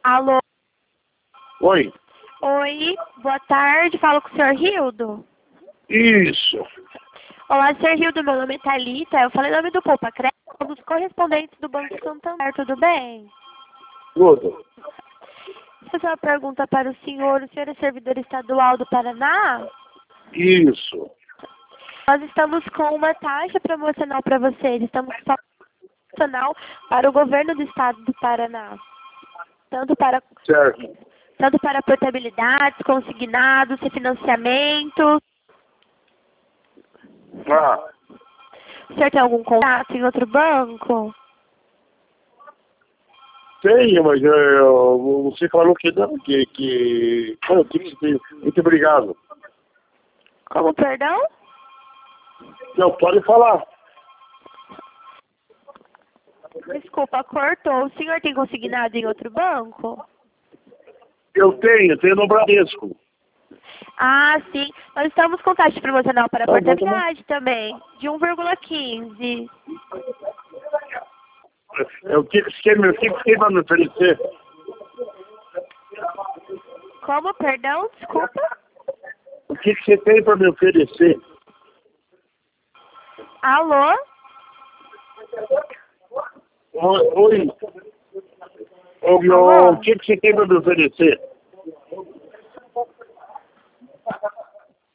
Alô? Oi. Oi, boa tarde. Falo com o senhor Rildo? Isso. Olá, senhor Rildo. Meu nome é Thalita. Eu falei o nome do Poupa Crédito, um dos correspondentes do Banco Santander. Tudo bem? Tudo. Vou fazer uma pergunta para o senhor. O senhor é servidor estadual do Paraná? Isso. Nós estamos com uma taxa promocional para vocês. Estamos com promocional para o governo do estado do Paraná. Tanto para Certo. portabilidades, consignados, refinanciamento. Ah, O senhor tem algum contato em outro banco? tenho, mas você falou que não, que... Oh, que tem. Muito obrigado. Como, perdão? Não, pode falar. Desculpa, cortou. O senhor tem consignado em outro banco? Eu tenho no Bradesco. Ah, sim. Nós estamos com taxa promocional para Tá bom, tá bom. portabilidade também, de 1,15. O que você tem para me oferecer? Como, perdão? Desculpa. O que você tem para me oferecer? Alô? Oi. Alô? O que você tem para me oferecer?